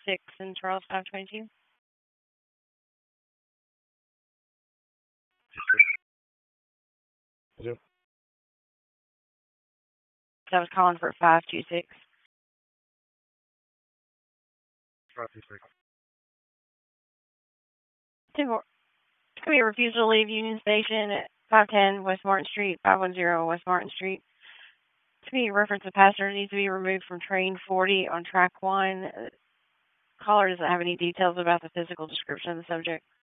526 and Charles 522. Yep. So I was calling for 526. 526. It's going to be a refusal to leave Union Station at 510 West Martin Street, 510 West Martin Street. To be a reference, the passenger needs to be removed from train 40 on track 1. Caller doesn't have any details about the physical description of the subject.